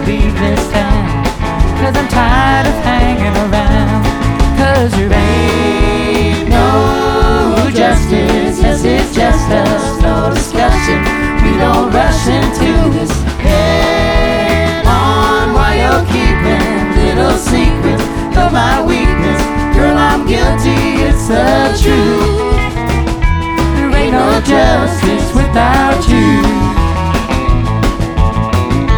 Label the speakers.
Speaker 1: leave this town, 'cause I'm tired of hanging around. 'Cause there ain't no justice, yes, it's just us, no discussion. We don't rush into this head on while you're keeping little secrets of my weakness. Girl, I'm guilty, it's the truth. There ain't no justice.